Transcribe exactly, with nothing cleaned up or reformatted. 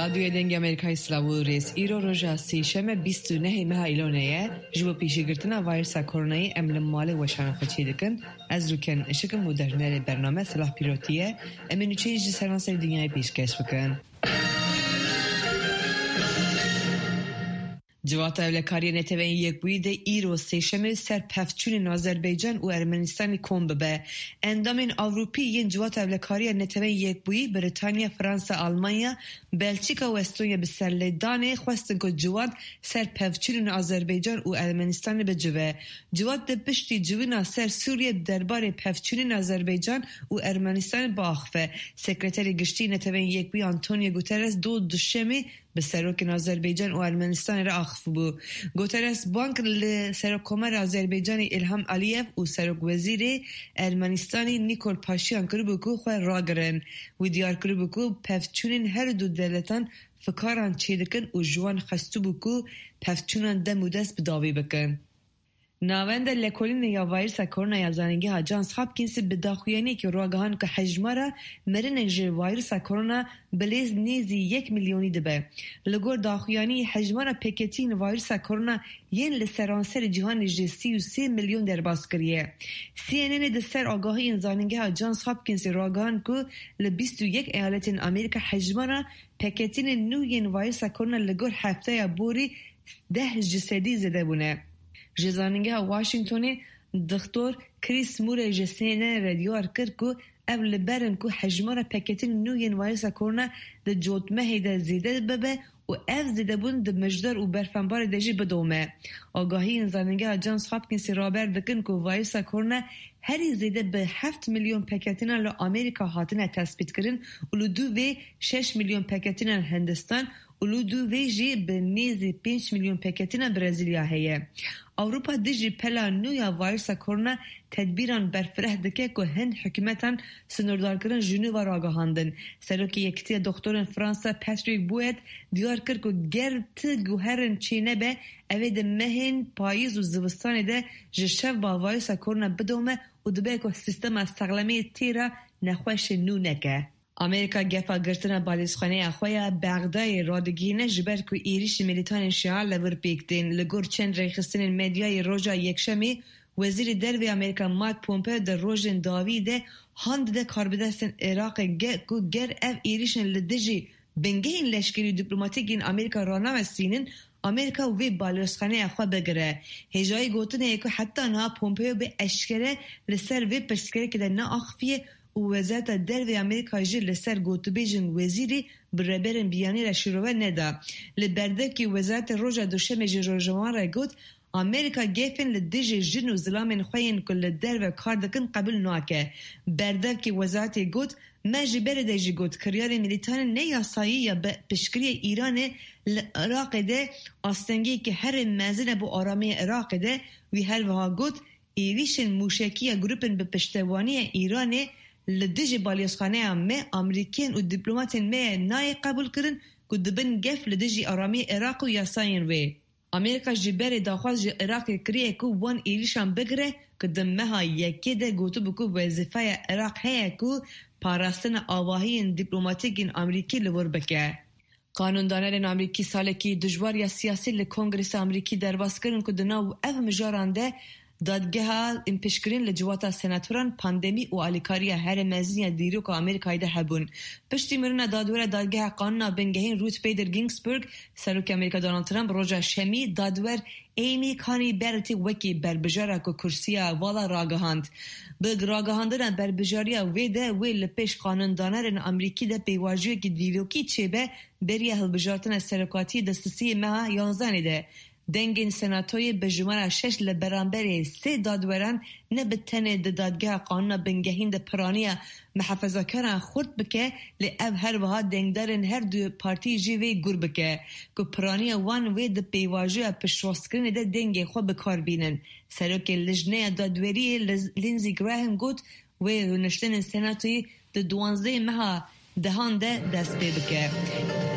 رادیوی دنگ امریکای سلاو ریس ایرو روژا سی شمه بیست و نه ماه ایلونیه جو پیشی گرتنا ویروس کرونا ام لمال وشان خچی دکن از روکن اشکم و درنر برنامه صلاح پیروتیه امینو چیز سرانسر دنیای پیشکش بکن. جوات اولکاری نتوین یک بوید ایرو سیشمه سر پفچون آذربایجان و ارمنستان کم ببه. اندامین اروپی ین جوات اولکاری نتوین یک بوید بریتانیا، فرانسه، آلمانیا، بلژیکا و استونیا به سرلدانه خواستن که جوات سر پفچون آذربایجان و ارمنستان بجوه. جوات ده پشتی جوینا سر سوریه درباره پفچون آذربایجان و ارمنستان باخفه. سکرتری گشتی نتوین یک بوید آنتونیو گوترس دو دوشمی به سروک آذربایجان و ارمنستان را آخف بو. گوترس بانک لسروکومر آذربایجان الهام علیف و سروک وزیر ارمنستانی نیکول پاشیان کربو کو خواه را گرن و دیار کربو کو پفچونین هر دو دلتان فکاران چیدکن و جوان خستو بو کو پفچونان دم و دست بداوی بکن. ناوند لکولین یا ویروس کرونا یا زنگی ها جانس هاپکینز به داخویانی که راگهان که حجمه مرن جه ویروس کرونا بلیز نیزی یک میلیونی دبه. لگور داخویانی حجمه پکتین ویروس کرونا ین لسرانسر جهان جه سی و سی میلیون در باز کریه. سی ان ان دستر آگاهی این زنگی ها جانس هاپکینز راگهان که لبیست و یک ایالت امریکا حجمه پکتین نو ین ویروس کرونا لگور هفته یا بوری ده جسدی زده بونه. جزانگه واشنگتونی دکتر کریس مور جسینه رادیوار کرد که اول برن که حجمه پکتین نوین ویروس کرونا د جوتمه ده زیده ببه و اف زیده بون د مجدر و برفنبار دجی بدومه. آگاهی این زنگه جانس هاپکینز رابر دکن که ویروس کرونا هری زیده به هفت میلیون پکتین ل امریکا هاتنه تثبیت کرن و لدو و شش میلیون پکتین هندستان ولو دو ویجی به نیزی پنج میلیون پکتین برزیلیا هیه. اوروپا دیجی پلا نویا ویروس کرونا تدبیران برفره دکه که هند حکومتان سنوردار کردن جنوب را آگاهاندن. سروکی یکتی دکتران فرانسا پاتریک بوید دیار کرد که گرت گوهرن چینه به اوید مهین پاییز و زوستان ده جشف با ویروس کرونا بدومه و دبه که سیستم سقلمی تیرا نخوش نو نکه. امریکا گفا گرتنا بالیسخانه اخویا بغدای رادگینه جبر که ایریش ملیتان شیعه لور پیکتین لگور چند ریخستین مدیای روژا یکشمی وزیر دروی امریکا مایک پومپیو در روژن داویده هاند ده کاربدستن عراق که گر اف ایریشن لدجی بنگه این لشکری دیپلوماتیک این امریکا رانوستینن امریکا وی بالیسخانه اخوا بگره. هجایی گوتنه که حتی نا پومپیو به اشکره لسر وی پرسکره که در نا اخفیه و وزارت دروی امریکا جل لسر گوتبیجن وزیری بربرن بیانی را شروع ندا. لبرده که وزارت روژا دوشم جروجوان را گوت امریکا گفن لدیج جن و ظلام خوین کل درو کار دکن قبل ناکه. برده که وزارت گوت ما جبر دیجی گوت کریار ملیتان نیاسایی یا پشکری ایران لعراق ده آستنگی که هر مزن بو آرامی عراق ده وی هر وها گوت ایویشن موشکی گروپن به پشتوانی ایران لدیج بالیسخانه هم امریکین و دیپلوماتین می نای قبول کرن که دبن گف لدیج آرامی عراق و یاساین وی. امریکا جبر داخواز عراق کریه که وان ایلیشان بگره که دمه ها یکی ده گوتو بکو وظیفه عراق هیا که پاراستن آواهی دیپلوماتیک امریکی لور بکه. قانوندانان امریکی ساله که دجوار یا سیاسی لکنگرس امریکی درباس کرن که دناو اف مجارانده دادگاه این پیشگیرین لجواتا سناتوران پاندمی و آلیکاری هر مزنی دیرو که آمریکایی ده هبون. پشتی مرنا دادور دادگاه قانون بنگهین روت بیدر گینگسبرگ سروک امریکا دونالد ترامپ روژا شمی دادور ایمی کانی برتی وکی بربجاره که کرسیا والا راگهاند. بگ راگهاندن بربجاریا ویده وی لپیش قانوندانان امریکی ده پیواجوی که دیلوکی چه به بریه هلبجارتن سرکاتی دستسی مها یانزانی ده. دنگین سناتوی به جمعه شش لبرانبری سه دادوران نبتنه ده دادگاه قانون بنگهین ده پرانیه محافظه کرن خورد بکه لی او هر وها دنگدارن هر دو پارتی جیوی گر بکه که پرانیه وان وی ده پیواجه پشوستکرن ده دنگی خود بکار بینن. سروک لجنه دادوری لینزی گراهم گوت وی نشتن سناتوی ده دوانزه مها دهان ده دست بی بکه.